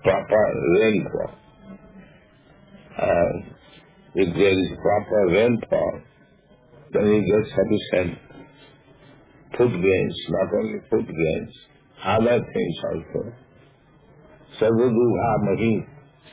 proper rainfall. And if there is proper rainfall, then you get sufficient food grains, not only food grains, other things also. Sarvadugha mahi.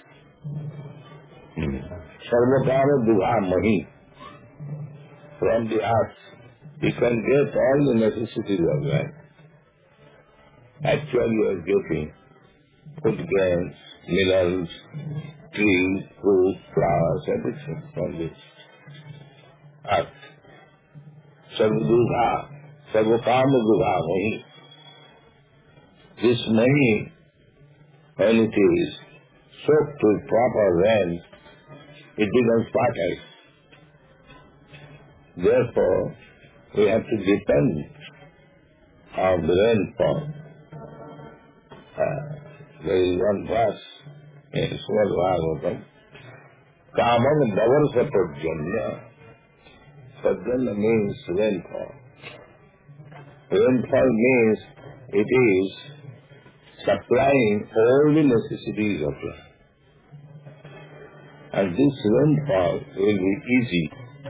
Sarvakara dugha mahi. From the earth, you can get all the necessities of life. Actually, you are getting food grains, minerals, trees, fruit, flowers, everything from this earth. Sarvadugha, sarvakama dugha mahi. This mahi, when it is soaked with proper rain, it becomes fertile. Therefore, we have to depend on the rainfall. There is one verse in Srimad Bhagavatam, Kamam Davarsa Pajanya. Pajanya means rainfall. Rainfall means it is supplying all the necessities of life. And this rainfall will be easy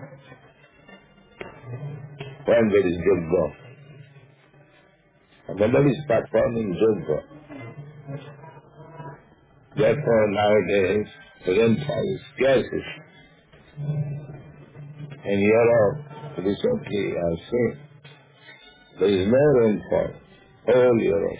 when there is yoga. Nobody is performing yoga. Therefore nowadays rainfall is scarcity. In Europe recently I have seen there is no rainfall. Whole Europe.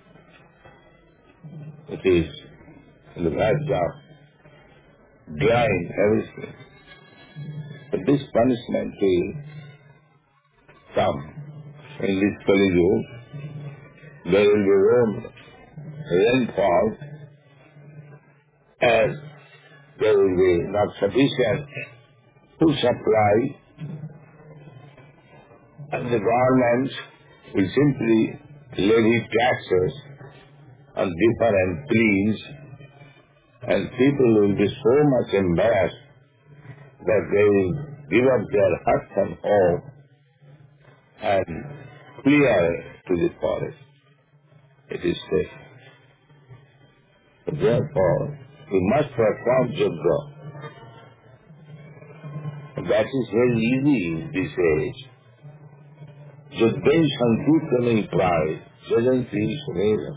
It is in the verge of drying everything. But this punishment will come in this Kali Yuga. There will be rainfall as there will be not sufficient food supply, and the government will simply levy taxes on different trees, and people will be so much embarrassed that they will give up their huts and home and clear to the forest. It is safe. Therefore, we must perform yoga. That is very easy in this age. Yoga sankirtanai prai, jajanti suneva.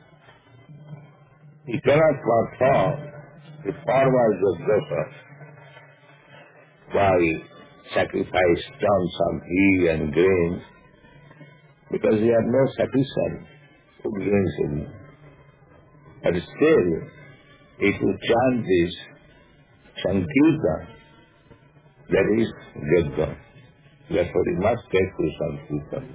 You cannot perform the formal yoga by sacrifice tons of ghee and grains, because we have no sufficient food grains in you. But still, if you chant this Sankirtan, that is yoga. Therefore, you must take to Sankirtan.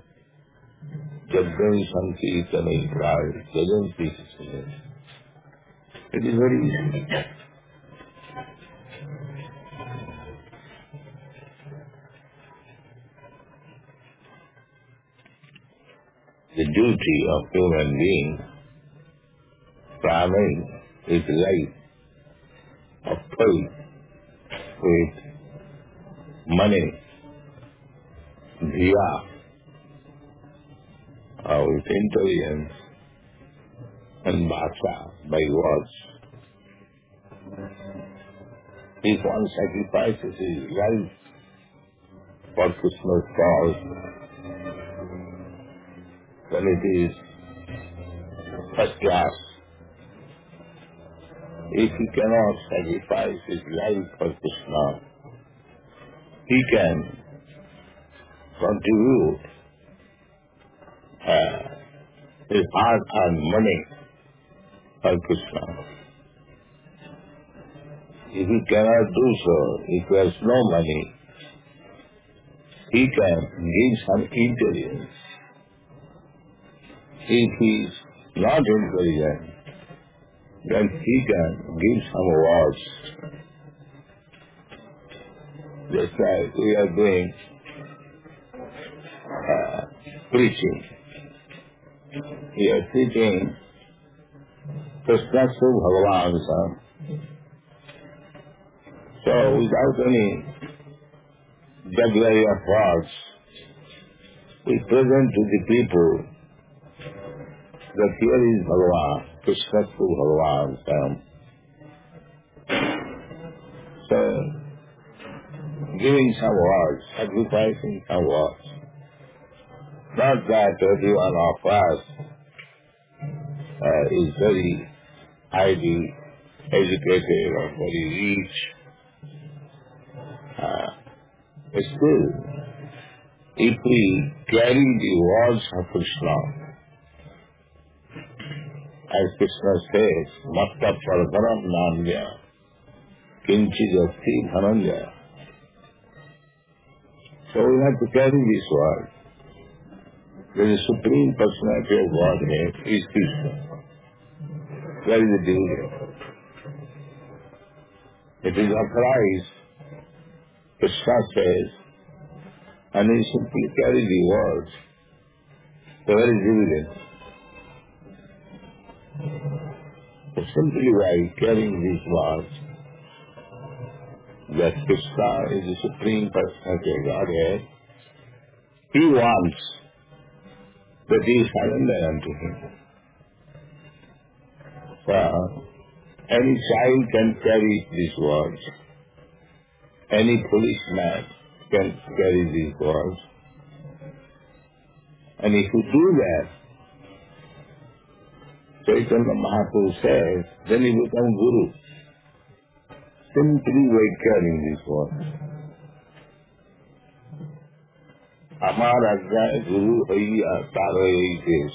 Yoga Sankirtanai prai, jajanti suneva. It is very easy. The duty of human being, primary, is life of faith with money, dhiya, with intelligence, and bhasha, by words. If one sacrifices his life for Krishna's cause, then it is first class. If he cannot sacrifice his life for Krishna, he can contribute his hard-earned money for Krishna. If he cannot do so, if he has no money, he can give some intelligence. If he is not intelligent, then he can give some words. That's why we are doing preaching. We are preaching Krishna Bhagavan. So without any jugglery of words, we present to the people that here is Bhagavan, Krishna to Bhagavan term. So, giving some words, sacrificing some words. Not that every one of us is very highly educated or very rich. But still, if we carry the words of Krishna, as Krishna says, Matta Paradaram Namya, Kinchi Jasti Dhananya. So we have to carry this word. The Supreme Personality of Godhead is Krishna. Where is the dividend? It is authorized, Krishna says, and we simply carry the words. So where is dividend? So simply by carrying these words, that Krishna is the Supreme Personality of Godhead, He wants that He surrender unto Him. So, any child can carry these words. Any foolish man can carry these words. And if you do that, Chaitanya Mahaprabhu says, then you become Guru. Simply by carrying these words. Amar Ajnay Guru Haiya Tarai Desh.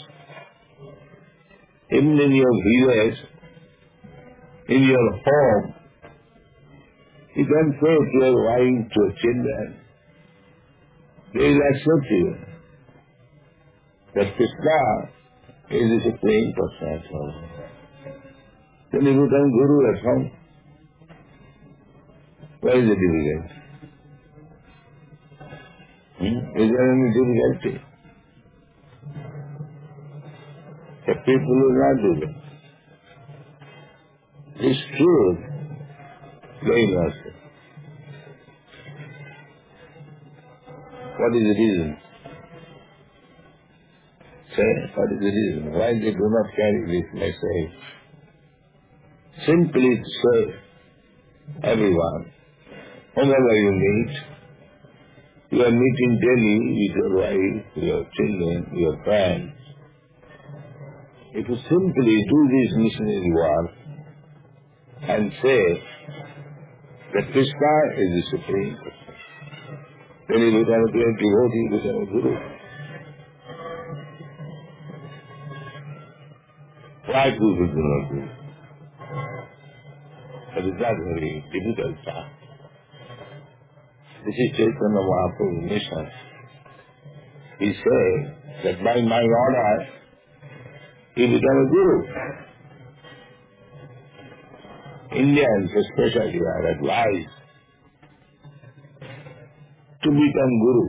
Even in your village, in your home, you can say to your wife, to your children, they will accept you. That Krishna is the Supreme Personality. Then you become Guru at home. Where is the difficulty? Is there any difficulty? The people will not do that. It's true. Very much. What is the reason? Say, what is the reason? Why they do not carry this message? Simply to say, everyone, whomever you meet, you are meeting daily with your wife, your children, your friends. If you simply do this missionary work and say that Krishna is the Supreme Person, then you become a great devotee, you become a Guru. Why people do not do it? That is not very difficult task. This is Chaitanya Mahaprabhu's mission. He said that by my order, he became a Guru. Indians especially are advised to become Guru.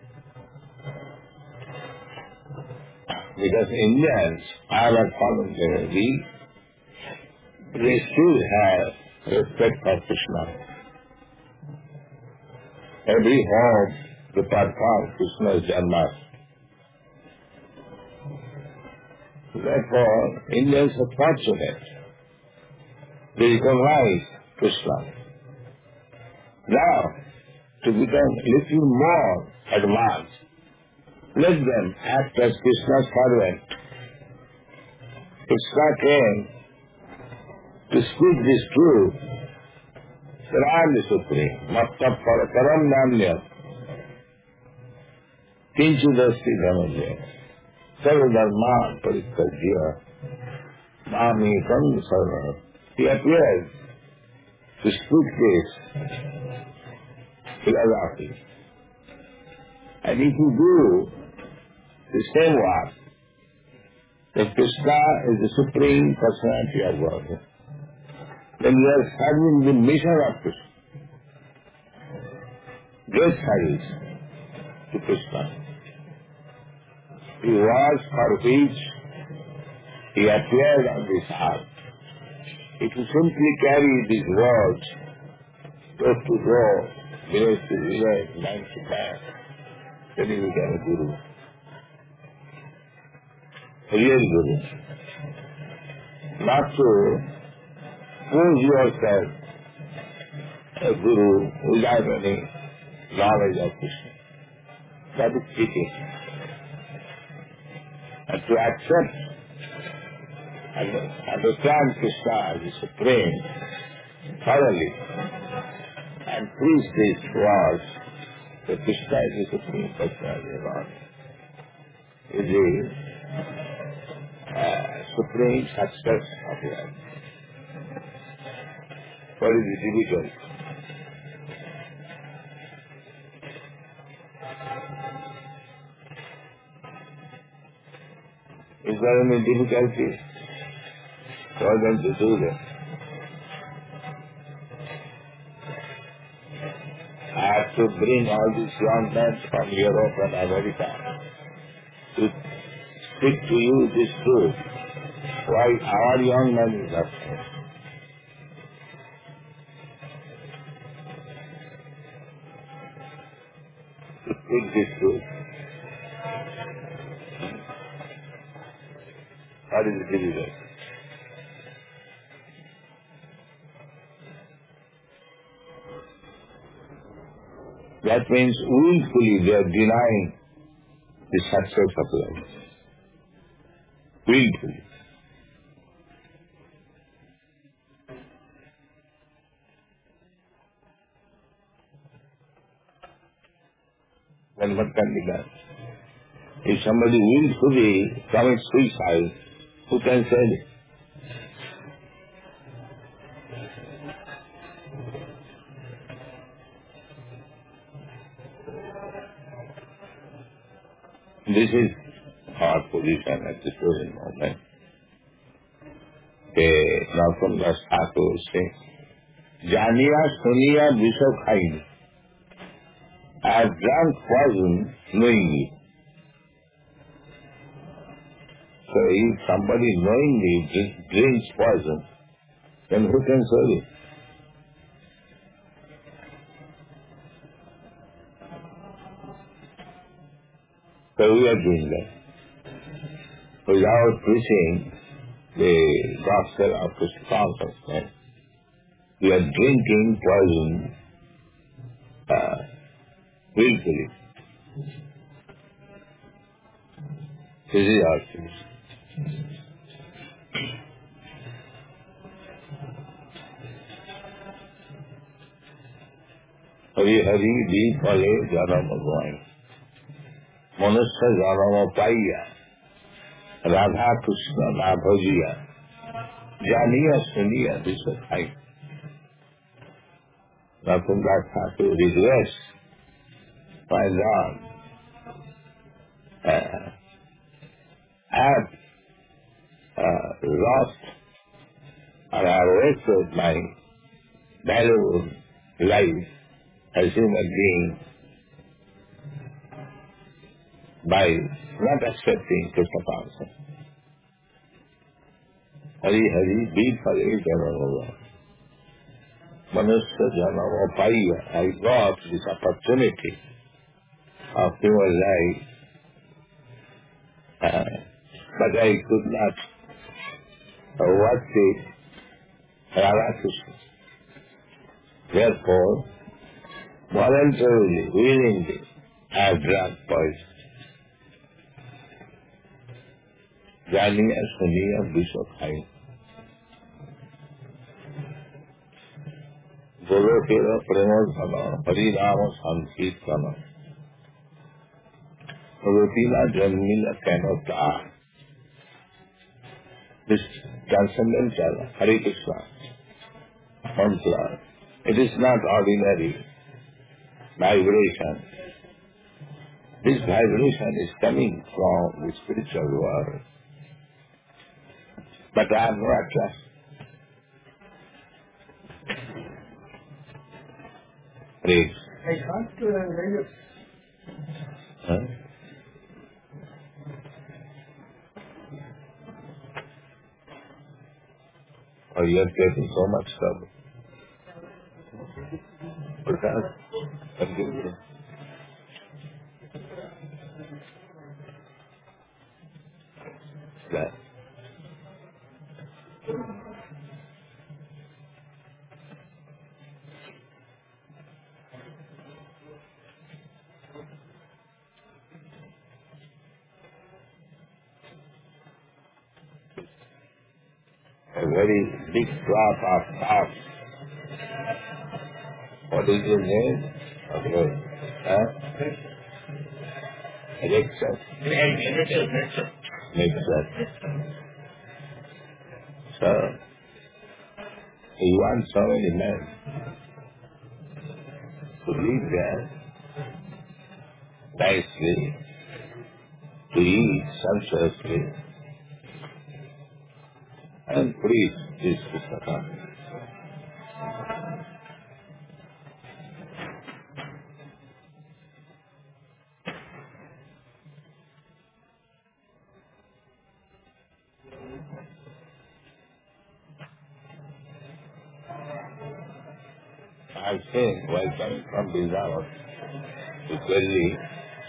Because Indians are not following their lead, they still have respect for Krishna. Every home they perform Krishna's Janmas. Therefore, Indians are fortunate. They recognize Krishna. Now, to become a little more advanced, let them act as Krishna's servant. Krishna came to speak this truth that I am the Supreme. Matta Paradaram Namya. Kinchu Dasti Dhananya. Sarva Dharma Parityajya. Mami Kam Sarva. He appears to speak this philosophy. And if you do the same work, that Krishna is the Supreme Personality of God, then you are serving the mission of Krishna. Great service to Krishna. He was for which he appeared on this earth. If you simply carry these words, door to door, village to village, man to man, then you become a Guru. real Guru. Not to prove yourself a Guru without any knowledge of Krishna. That is cheating. And to accept and understand Krishna as the Supreme thoroughly and preach these words that Krishna is the Supreme Personality of God is the supreme success of life. What is the difficult? Is there any difficulty for them to do that? I have to bring all these young men from Europe and America to speak to you this truth. Why our young men is upset? To speak this truth. What is the difficult? That means willfully they are denying the success of life. Willfully. Then what can be done? If somebody willfully commits suicide, who can say it? This is our position at this present moment. Narottam Thakur says, Janiya Suniya Visho Khaini. I have drunk poison knowingly. So if somebody knowingly drinks poison, then who can serve it? So we are doing that. Without preaching the gospel of Krishna consciousness, we are drinking poison willfully. This is our position. Hari Hari Di Pale Janam Bhagwan. Manusya Janam Paiya. Radha Krishna Nabhajiya. Janiya Suniya Visakhay. Narottam Thakur regrets my Lord have lost or have wasted my valuable life as human being by not accepting Krishna consciousness. Hari Hari Di Pale Janam Manusya Janam Paiya. I got this opportunity of human life, but I could not worship Radha Krishna. Therefore, voluntarily, willingly, I have drunk poison. Janiya Suniya Visakhay. Golokera Premadhana Harinama Sankirtana. Rutina Janmila cannot die. This transcendental Hare Krishna mantra, it is not ordinary vibration. This vibration is coming from the spiritual world. But I am no attraction. Please. I can't read. Huh? Or you are getting so much trouble. Prakash, continue. a very big crop of thoughts. What is your name? Okay. Mixer. So, he wants so many men to live there nicely, to eat sumptuously, and preach this Pustaka. I've seen while coming from Bihar to Delhi,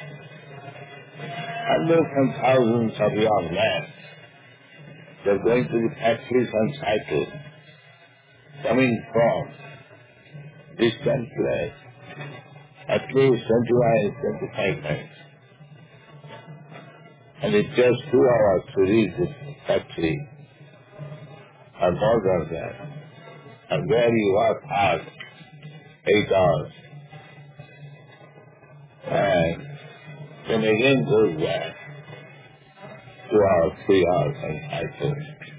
hundreds and thousands of young men, they're going to the factories on cycle, coming from distant place, at least 25 minutes. And it's just 2 hours to reach the factory or more than that. And there you work hard, 8 hours. And then again goes back, 2 hours, 3 hours, and cycle.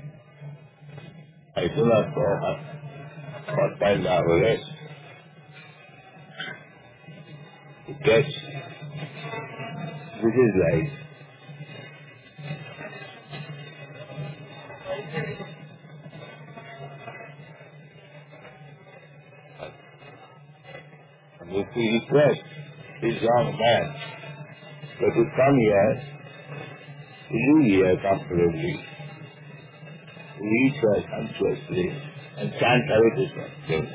I do not know what kind of rest to get. This is life. And if we request this young man to come here, to live here comfortably, to eat here sumptuously, and chant Hare Krishna.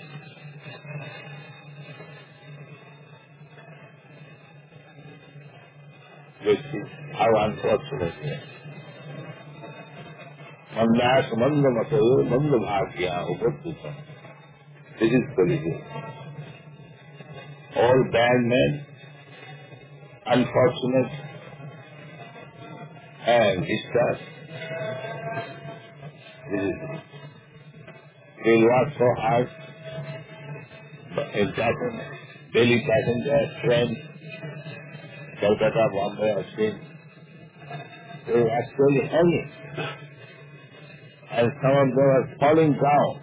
This is how unfortunate it is. Mandas mandamatayo mandabhagya upattutam. This is politics. All bad men, unfortunate, and distrust. This is it. They work so hard in daily passenger, train, Calcutta, Bombay, or Spain. They were actually hanging. And some of them are falling down,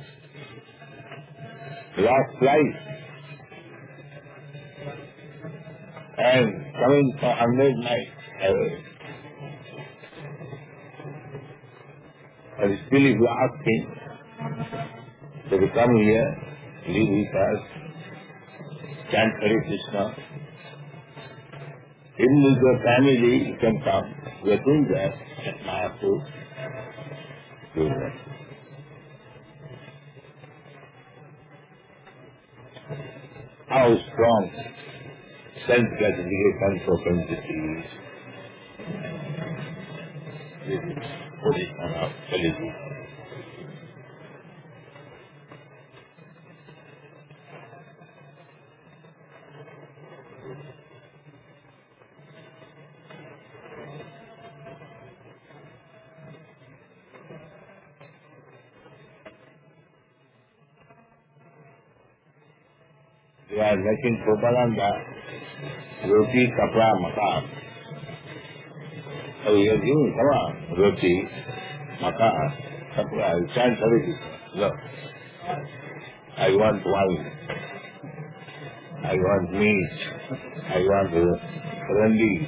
lost life, and coming for 100 nights away. And still if you ask him to come here, live with us, chant Hare Krishna, even with your family you can come. We are doing that at Mayapur. Do that. How strong self-gratification propensity is. This is position of politics. They are making propaganda, roti, kapra, makan. So you are giving, come on, roti, makan, kapra, you can't tell it. Look, I want wine, I want meat, I want randi.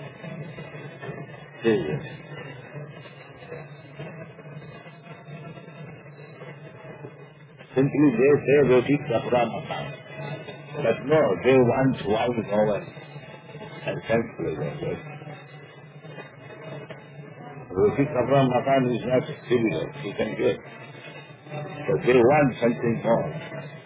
Simply they say roti, kapra, makan. But no, they want wine over and sensible like that. Roti, kapra, makan is not trivial, you can get. But they want something more.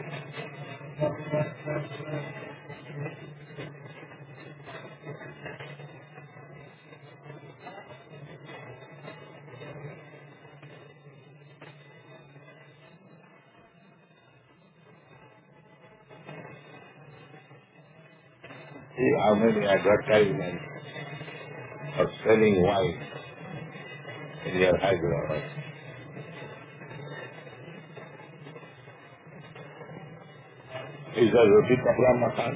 See how many advertisements of selling wine in your Hyderabad. is a roti kapra makan.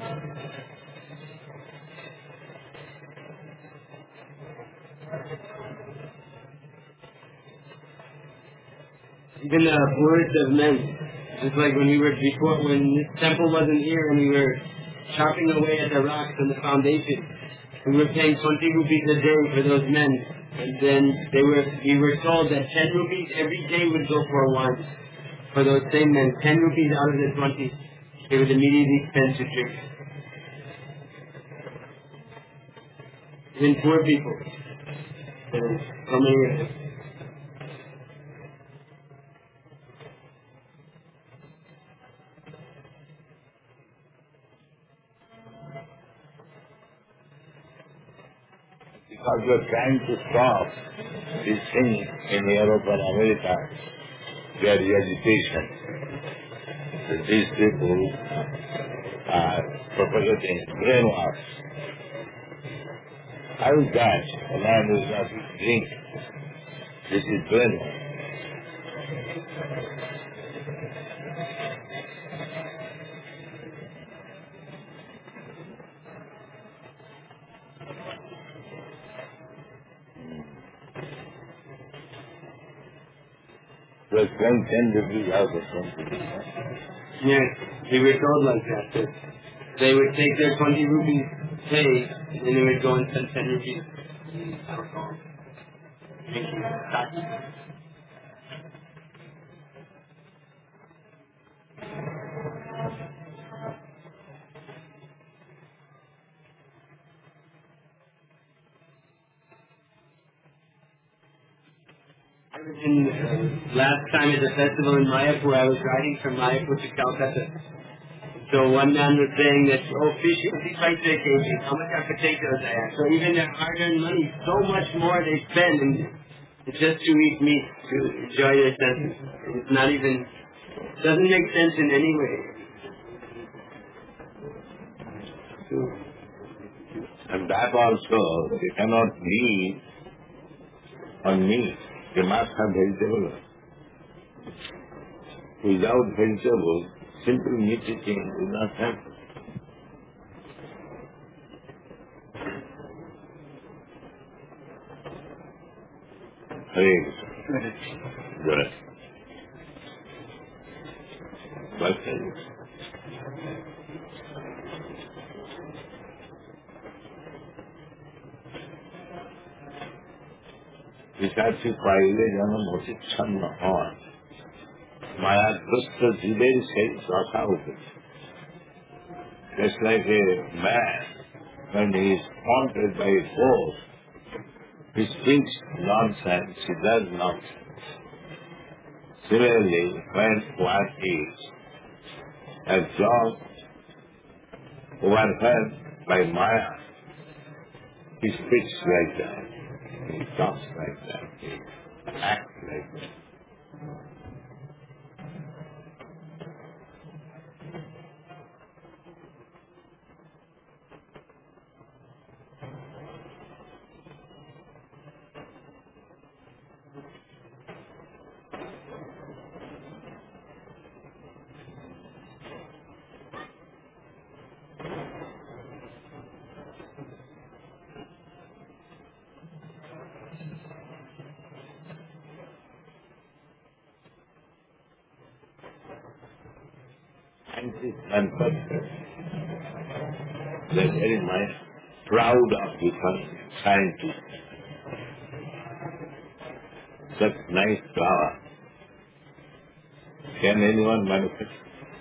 Even the poorest of men, just like when this temple wasn't here and we were chopping away at the rocks and the foundation, we were paying 20 rupees a day for those men, and then we were told that 10 rupees every day would go for wine for those same men. 10 rupees out of the 20, they would immediately spend to drink. Even poor people, there's so many of them. Because we are trying to stop this thing in Europe and America, their agitation. That these people are propagating brainwash. How is that? A man who is not drink. This is brainwash. They are paying 10 rupees out of 20 rupees. Yes, they were told like that they would take their 20 rupees pay and then they would go and spend 10 rupees alcohol. Drinking, sake. Last time at the festival in Mayapur, I was riding from Mayapur to Calcutta. So one man was saying that, fish is 55 kg, how much are potatoes I have? So even their hard-earned money, so much more they spend and just to eat meat, to enjoy their senses. It's not even, doesn't make sense in any way. And that also, they cannot live on meat. They must have vegetables. Without vegetables, simple meat eating will not happen. Hare Krishna. Good. Welcome. Visachi পাইলে যেন মতিচ্ছন্ন হয় মায়াগ্রস্ত জীবের সেই দশা উপস্থিত. Just like a man, when he is haunted by a ghost, he speaks nonsense, he does nonsense. Similarly, when one is absorbed, overwhelmed by Maya, he speaks like that, he talks like that, he acts like that. And they're very much proud of becoming scientists. Such nice flower. Can anyone manufacture?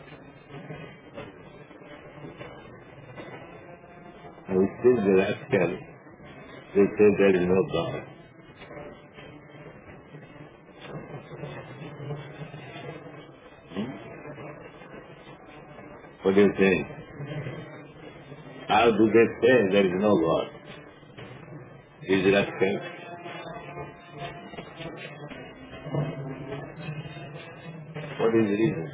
And we still the rascal, they say there is no God. What do you think? How do they say there is no God? Is it rascal? What is the reason?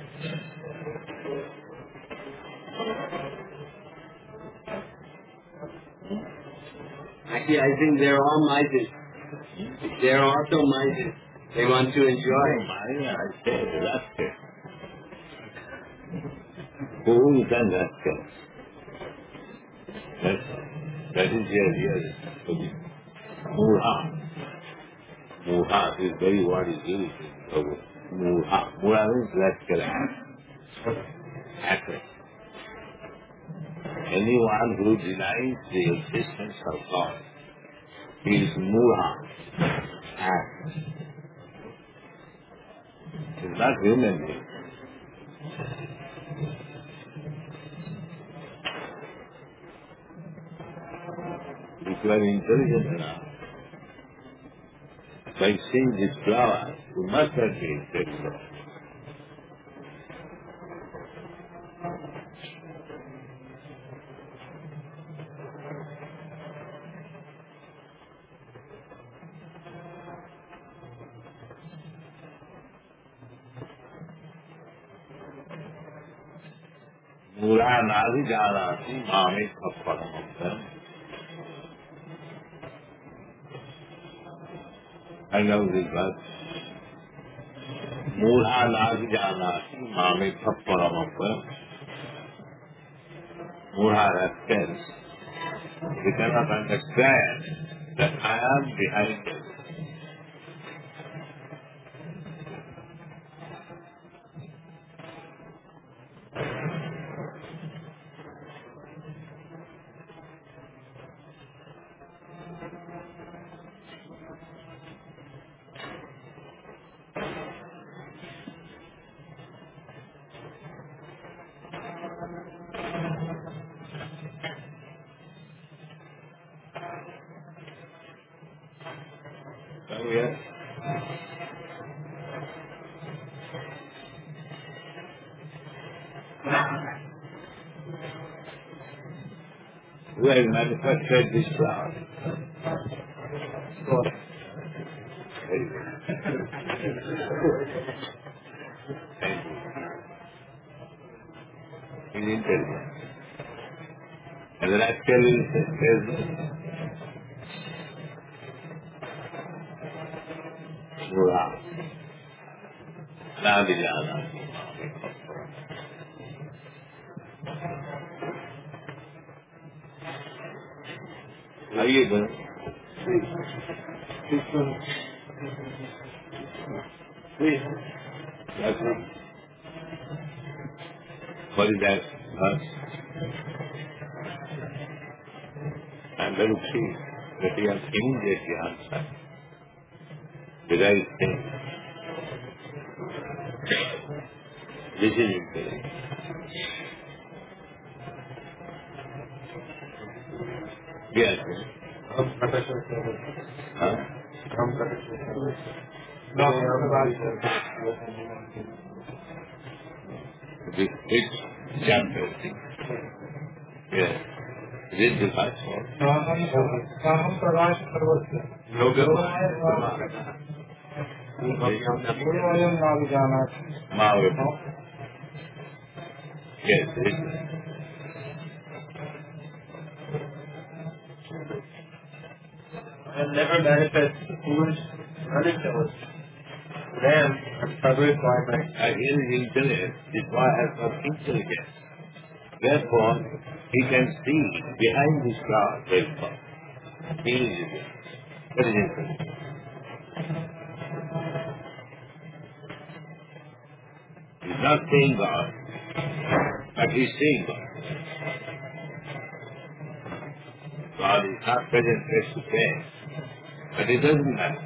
Actually, I think they're all minded. They're also minded. They want to enjoy. I say rascal. Fools and rascals. That is the real position. Murha. Murha is very word is used. Murha. Murha means rascal. Hacker. Anyone who denies the existence of God is Murha. Hacker. It's not human being. If you are intelligent enough, by seeing this flower, you must have been intelligent. Mura nadi janati mame kapparamam. I know this verse. Mura nadi janati mame kapparamam. Mura rascals. They cannot understand that I am behind them. So yes, who has manifested this flower? God. Very good. Thank you. He is intelligent. And the rascal is Mura. Nadi janati. How are you doing? That's it. What is that verse? I'm very pleased that you have immediately answered the right thing. This is important. Yes. Huh? Which chapter? Yes. Read the first one. Mahavir. Yes, read it. And never manifest foolish ridiculous. Then, covered by my And his intellect, this boy has got intelligence. Therefore, he can see behind this cloud very far. He is very intelligent. He's not seeing God, but he's seeing God. God is not present face to face, but it doesn't matter.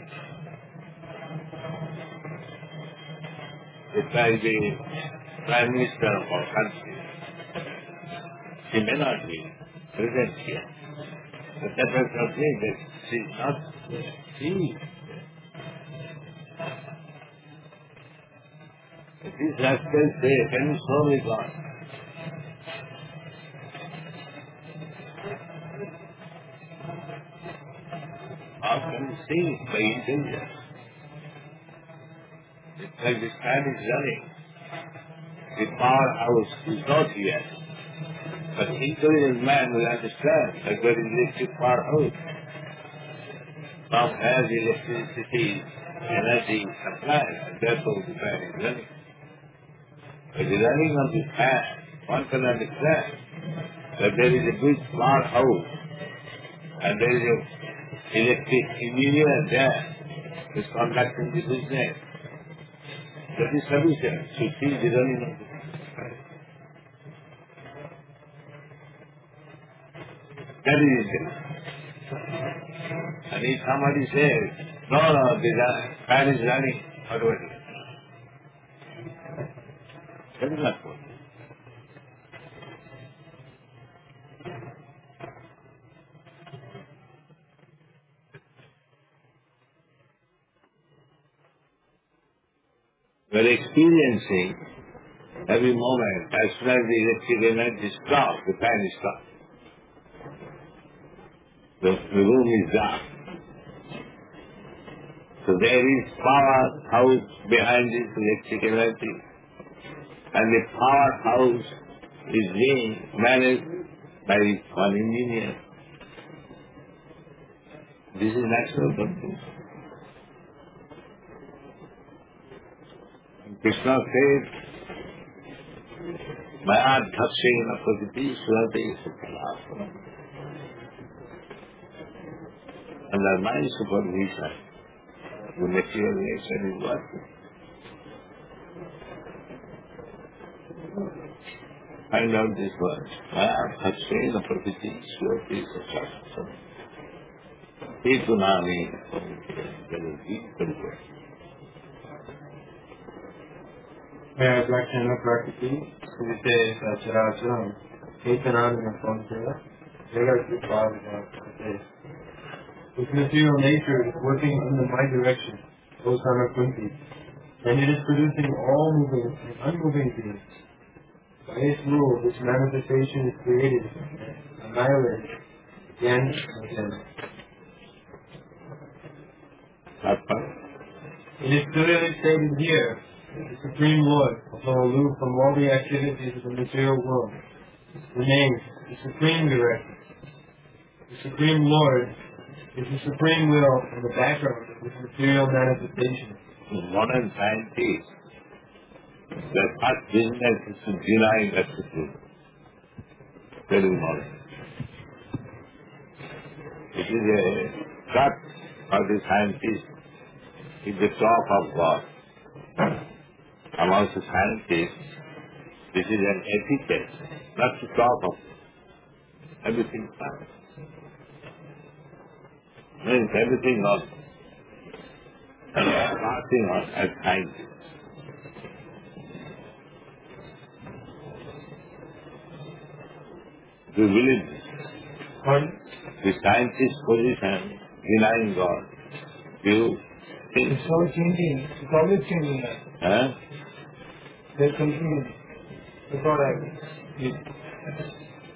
It's like the Prime Minister of our country. She may not be present here, but that does not mean that she is not seen. These rascals say, can you show me God? How can you see it? By intelligence. It's like this man is running. The powerhouse is not here. But intelligent man will understand that there is electric powerhouse. Now has electricity, energy supply, and therefore the man is running. But the running of the fan One can understand that there is a big smart house and there is a electric engineer there who is conducting the business. That is sufficient to see the running of the business. That is it. And if somebody says, no, the fan is running, what do I do? That is not possible. We are experiencing every moment, as soon as the electric energy stops, the fan is stopped. The room is dark. So there is powerhouse behind this electric energy, and the powerhouse is being managed by one engineer. This is natural something. Krishna said, Maya Dhakshena Prakriti Surate Sukhala. Under my supervision, the material nature is working. Find out this word. Maya Dhakshena Prakriti Surate Sukhala. Ketunani, there is deep control. Maya Dhakshena Prakriti Surate Sukhala. Ketunani Sukhala. Its material nature is working under my direction, O son of Kunti, and it is producing all moving and unmoving beings. By its rule, this manifestation is created and annihilated again and again. It is clearly stated here that the Supreme Lord, although aloof from all the activities of the material world, remains the Supreme Director. The Supreme Lord is the supreme will and the background of this material manifestation. Modern scientists, their first business is to deny that the truth. Very modern. It is a cut for the scientists is the talk of God. Amongst the scientists, this is an etiquette, not to talk of everything science. Means everything of passing on as scientists. Do you believe this? The scientist's position denying God. Do you think? It's all changing. It's always changing now. Huh? They're confused. That's what I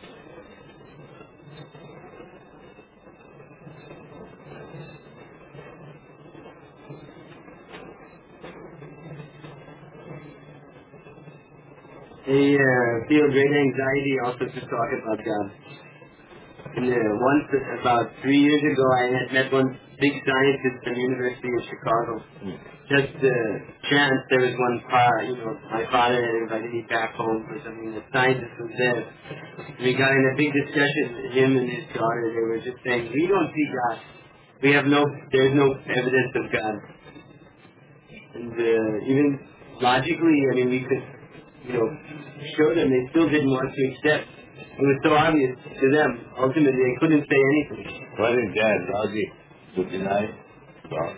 They feel great anxiety also to talk about God. And once, about 3 years ago, I had met one big scientist from the University of Chicago. Just chance, there was one my father had invited me back home for something. The scientist was there. We got in a big discussion, him and his daughter. They were just saying, we don't see God. There's no evidence of God. And even logically, we could, show them, they still didn't want to accept. It was so obvious to them. Ultimately, they couldn't say anything. What is that logic to deny God?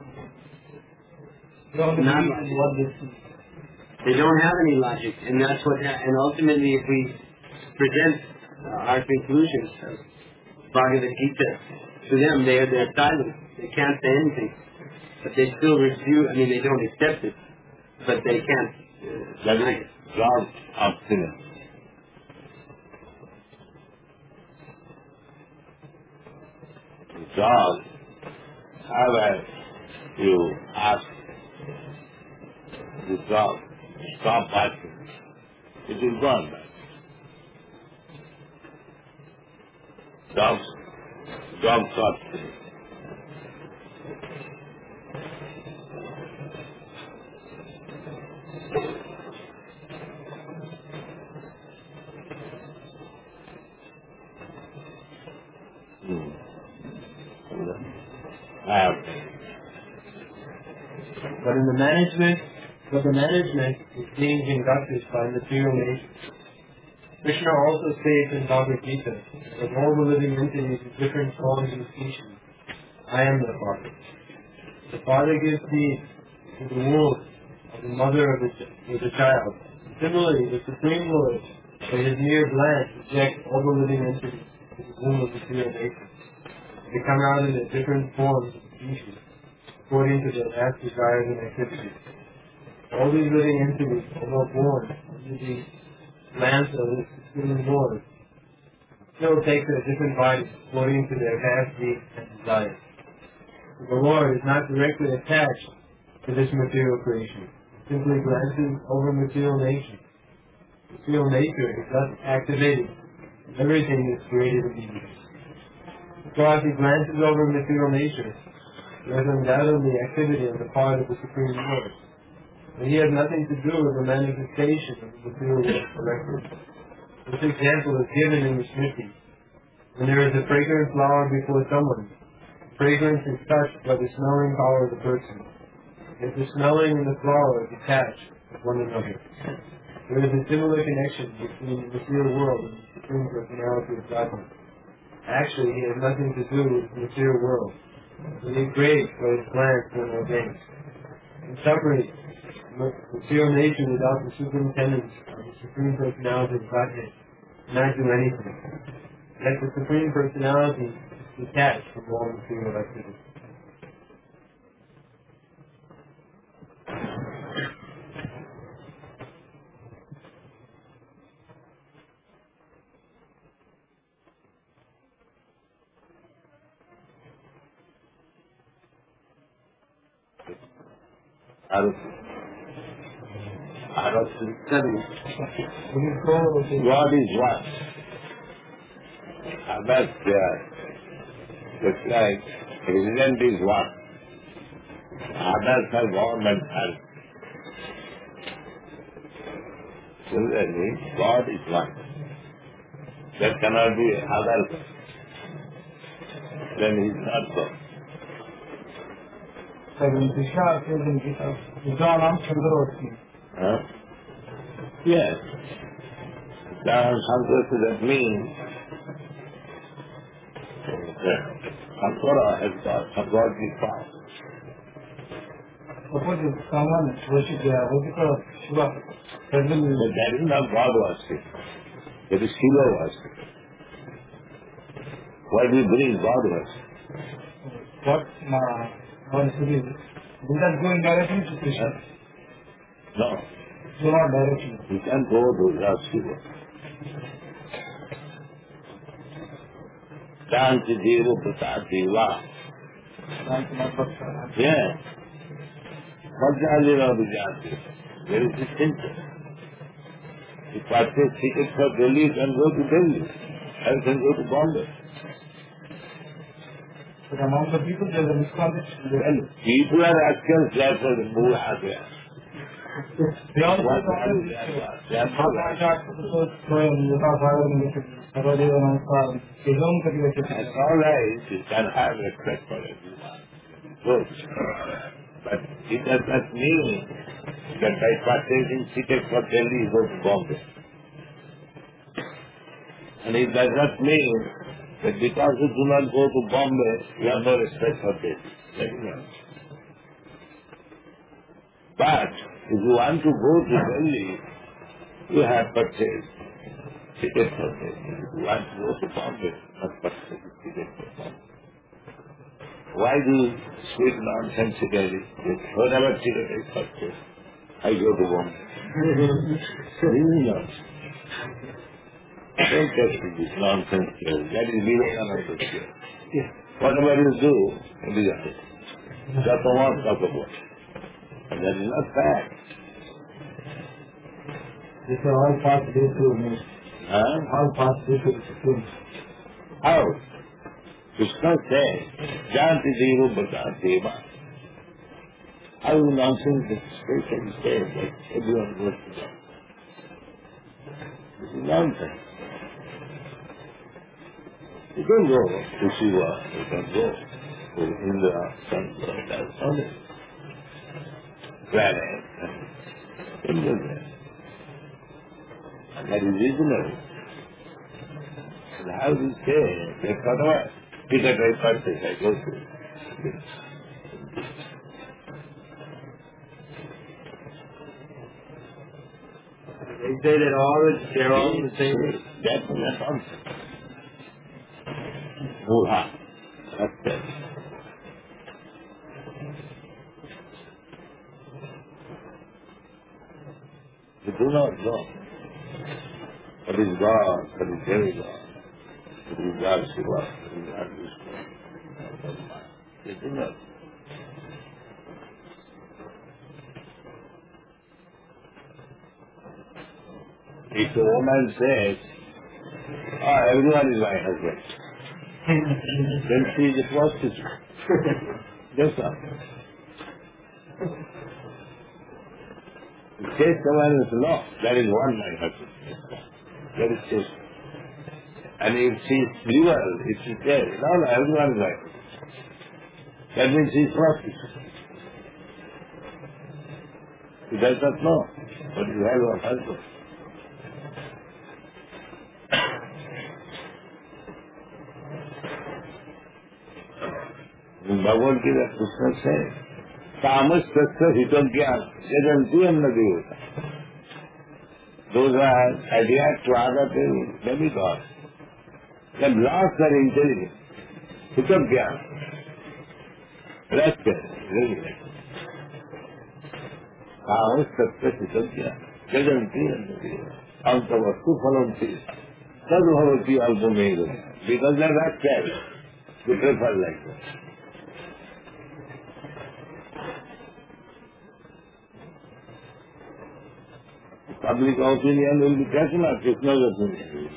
Not logic. They don't have any logic, and that's what. And ultimately, if we present our conclusions of Bhagavad Gita to them, they're silent. They can't say anything, but they still refuse. They don't accept it, but they can't. That is God's obstinance. God, however you ask the dog, stop barking, it will go on back. Dogs obstinate. in the management is being conducted by material nature. Krishna also states in Bhagavad Gita that all the living entities in different forms and species, I am the Father. The Father gives seed to the womb of the mother of the child. Similarly, the Supreme Lord, by his mere glance, rejects all the living entities to the womb of material nature. They come out in their different forms and species, according to their last desires and activities. All these living entities, although born under the glance of the Supreme Lord, still take their different bodies according to their past needs and desires. The Lord is not directly attached to this material creation. He simply glances over material nature. Material nature is thus activated. Everything is created in the universe. Because he glances over material nature, there is undoubtedly activity on the part of the Supreme Lord. But he has nothing to do with the manifestation of the material world directly. This example is given in the Smriti. When there is a fragrant flower before someone, the fragrance is touched by the smelling power of the person. If the smelling and the flower are detached with one another, there is a similar connection between the material world and the Supreme Personality of Godhead. Actually, he has nothing to do with the material world, but he creates by his glance when ordained. In summary, material nature without the superintendence of the Supreme Personality of Godhead cannot do anything. Yet the Supreme Personality is detached from all material activity. God is one. Others there. Just like President is one. Others are government help. Similarly, God is one. There cannot be others. Then he is not God. Krishna says in Gita, Vijnanam Chandravati. Yes. That means Sankara has got this power. Suppose if someone worship Shiva, But that is not God worship. That is Shiva worship. Why do you bring God worship? what one should be? Will that go indirectly to Krishna? No. So not directly. You can go to Lord Shiva. Shanti Deva Prasad Deva. Yes. Madhyalila Vijayati. Very distinct. If I take ticket for Delhi, you can go to Delhi. I can go to Bombay. But among the people, there is a misconception. People are asking therefore the mood out there. They all What say are they? They are not right. That's all right. You can have respect for everyone. Good. But it does not mean that by purchasing ticket for Delhi, you go to Bombay. And it does not mean that because you do not go to Bombay, you have no respect for Delhi. But if you want to go to Delhi, you have purchased ticket for Delhi. If you want to go to Bombay, you must purchase ticket for Bombay. Why do you speak nonsensically? Whatever ticket is purchased, I go to Bombay. Really not. Don't take this nonsense here. That is Vivekananda here. Whatever you do, it is right. Jatavan Sakapur. And that is not fact. These are all past due to me. All past due to the Supreme. How? Krishna says, Janti Deva Bhagavad Deva. How nonsense this can say that everyone goes to God? This is nonsense. You can go to Shiva, you can go to Indra, Chandra, that's all. planet. Simple that. And that is reasonable. And how do you say, that's not a ticket I purchase, I go to. They say that they're all the same. That's a concept. Murha. That's it. You do not know what is God, what is demigod, what is God Shiva, what is God Vishnu. You do not. If a woman says, everyone is my husband, then she is a prostitute. That's all. If says someone is no, that is one my husband. That is true. And if she is liberal, if she says, no, everyone is my husband, that means she is prostitute. She does not know, but you have a husband. In Bhagavad Gita, Krishna says, Tamas Tasya Hitam Gyan, Yajanti Annadevata. Those who are adhered to other things, demigods, they have lost their intelligence. Hitam Gyan. That's it, really. Tamas Tasya Hitam Gyan, Yajanti Annadevata. Antavastu Phalanti. Sadbhavati Alpamegam. Because they are rascals, they prefer like that. Public opinion will be Krishna, Krishna's opinion.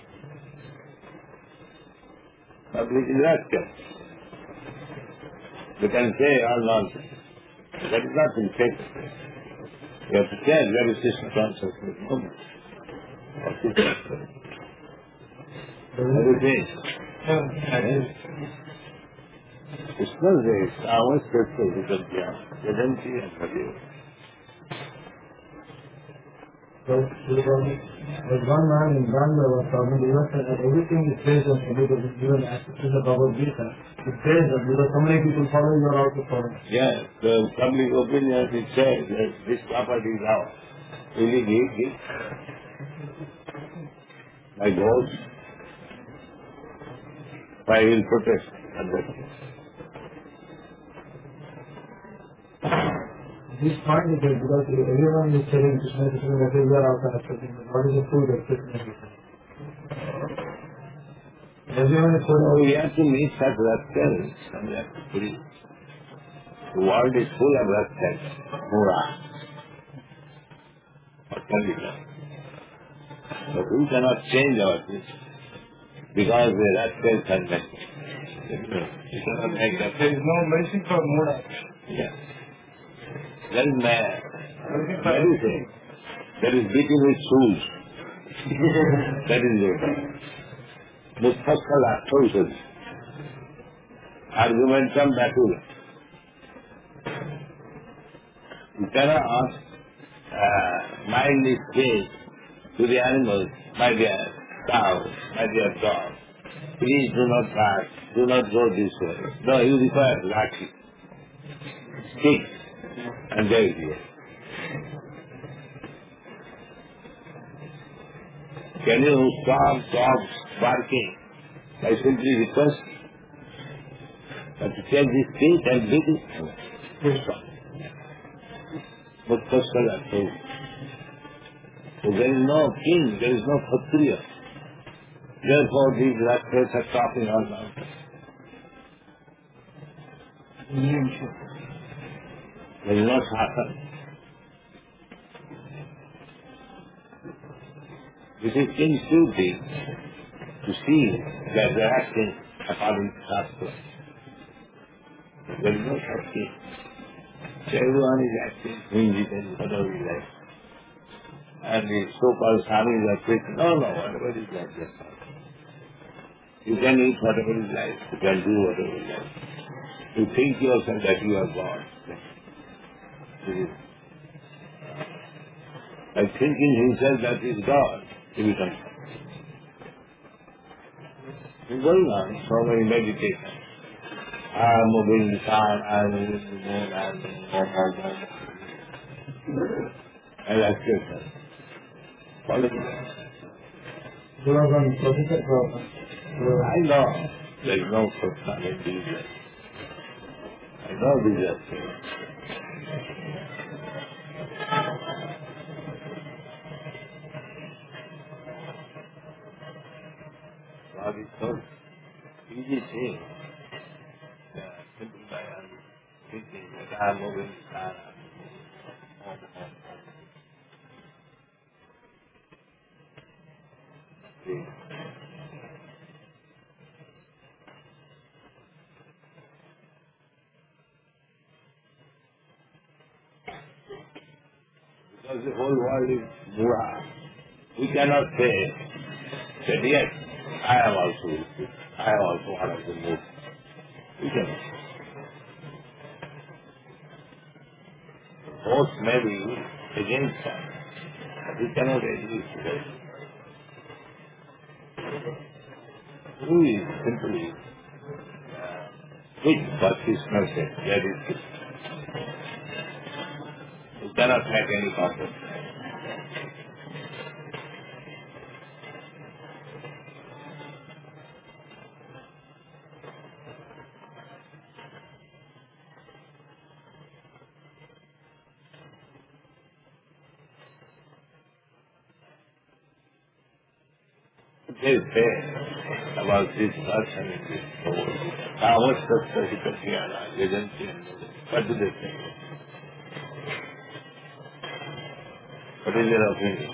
Public is rascal. You can say all nonsense. That is not in faith. You have to say that is Krishna consciousness. No. Everything. Krishna says, Tamas Tasya Hitam Gyan, Yajanti Annadevata. So, there's one man in Bangalore was talking, he was saying that everything is based on because it's given access to the Bhagavad Gita. It says that because so many people follow, you are also following. Yes, the public opinion it says that this property is ours. Will he give it? My God, I will protest at that time. This point is that because everyone is telling Krishna, Krishna, that we are also accepting it. What is the truth of Krishna, Krishna? Everyone is So telling we have to meet such rascals and we have to free. The world is full of rascals, Mura. What can be done? But we cannot change our future because the rascals are messed. We cannot make that. there is no medicine for Mura. Yes. That is mad. Medicine. That is beating with shoes. That is it. Mustafa Lactosis. Argumentum Batul. You cannot mildly say to the animals, my dear cow, my dear dog, please do not pass, do not go this way. No, you require lathi, stick, and there it is. Can you stop dogs barking? I simply request that you take this stick and beat it. Full stop. But first of all, so there is no king, there is no Kshatriya. Therefore these rascals are talking all nonsense. There is no Shasana. This is king's duty to see that they are acting according to Shastra. There is no such thing. So everyone is acting, doing it and whatever he likes. And the so-called Swamis are saying, no, whatever is like, that's all. You can eat whatever is like, you can do whatever is like. You think yourself that you are God. By thinking himself that is God, he becomes God. He's going on so many meditations. I am moving the sun, I am moving the moon, I am moving the and that's it. Follow me. I know there is no such in Jesus. I know these are things. God is so easy thing. Simply by thinking that I am moving the sun, I am moving the moon. Because the whole world is mura. We cannot say that yes, I am also with you. I am also one of the move. We cannot. Both may be against us. But we cannot agree together. Who is simply with what Krishna said, that is Krishna. We cannot make any compromise. They say about this person and this soul. How much Sattva they don't say. What do they say? What is their opinion?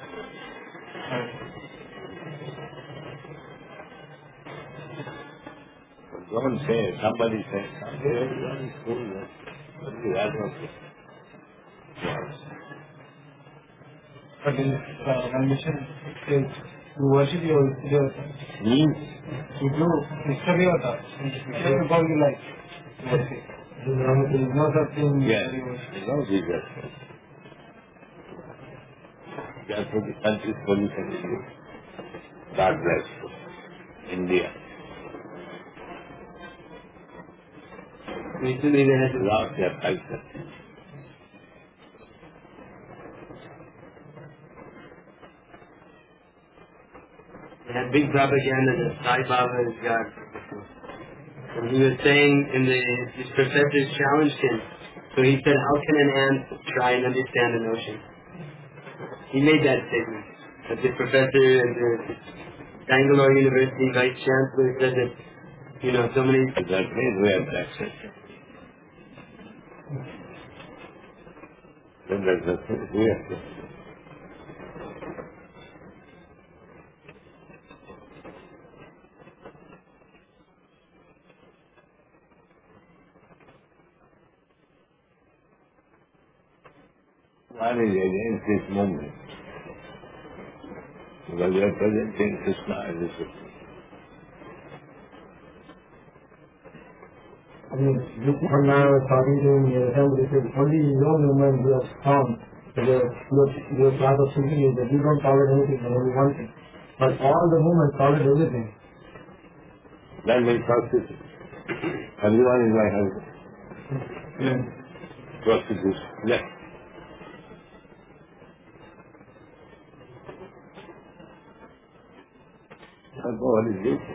Don't say, somebody says, everyone is fool. What is that one? But in condition is to worship your to do Ishtadevata, whichever God you like to worship. There is no such thing. Yes, no Jesus. That's what the country's position is. God bless India. Recently they had Lost their culture. big propaganda that Sai Baba is God. And he was saying, his professors challenged him. So he said, how can an ant try and understand an ocean? He made that statement. That the professor at the Bangalore University vice chancellor said that, so many... That means we have to accept it. Then that's the thing we have to. One is against this movement. Because they are presenting Krishna as a Supreme. You when I was talking to him, he said, only your movement you have found that your class of thinking is that you don't tolerate anything, only one thing. But all the movements tolerate everything. That means prostitution. Everyone is my husband. Yeah. Prostitution. Yes. What is this?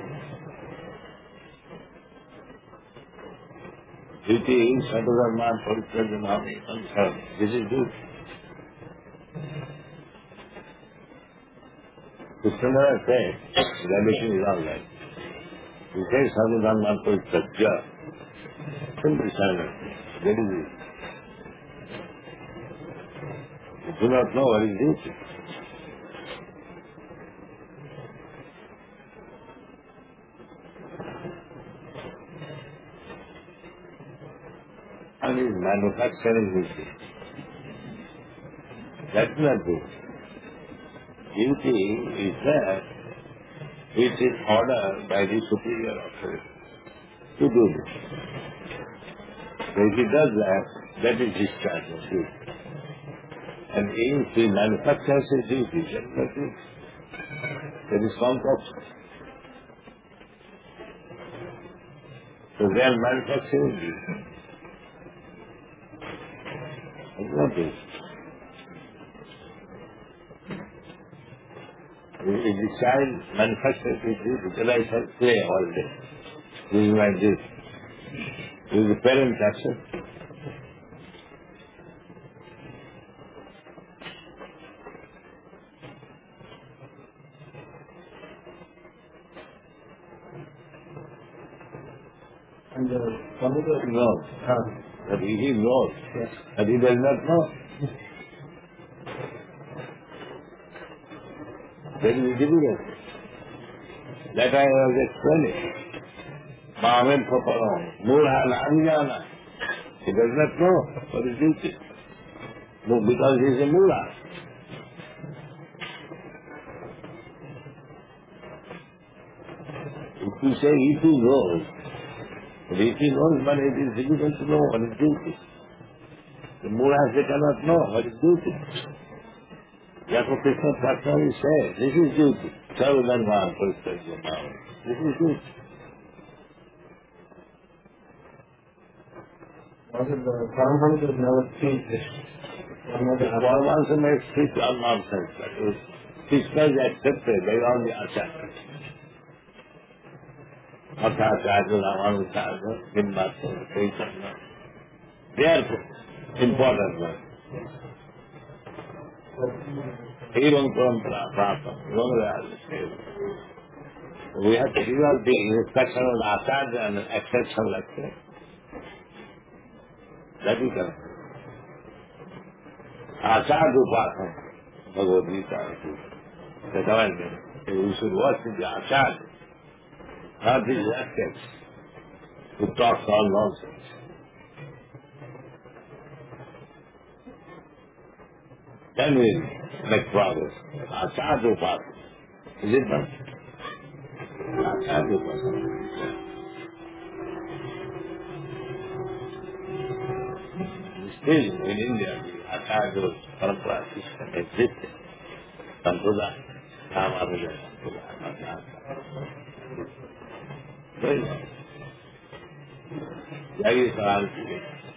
Duty is Sadhurman Pariprajanami concern. This is duty. Krishna said, relation is all right. He says Sadhurman Paripraja. Simply silent. That is it. You do not know what is duty. And is manufacturing duty. That's not duty. Duty is that which is ordered by the superior authority to do this. So if he does that, that is discharge of duty. And if he manufactures his duty, that is compulsory. So they are manufacturing duty. It's not this. If the child manufactures his duty, then I shall play all day. This is my duty. Will the parents accept? And the computer knows. But he knows. Yes. But he does not know. That is difficult. That I was explaining. Ma'amen Paparam, Murhan Anjana. He does not know what is duty. No, because he is a mullah. If you say he too knows, but if he knows, but it is difficult to know what is duty. The mullahs, they cannot know what is duty. Therefore Krishna Prasthana says, this is duty. Sarvadanvan Paristajanam. This is duty. Also the Paramahansa never speak this. The Paramahansa may speak all nonsense, but Krishna is accepted by all the acharyas. Mathacharya, Ramanacharya, Himadacharya, Chaitanya. They are important ones. Evam Parampara, Prapam, we have to give out the instruction of Acharya and exception lecture. That we can. Acharya Upasana, Bhagavad Gita, the government. We should worship the Acharya, not these aspects who talk all nonsense. Then we make progress. Acharya Upasana. Is it not? Acharya Upasana. Still in India, the Acharya Parampara system existed. Sampradaya, Ramanuja Sampradaya, very well. Very Saranti.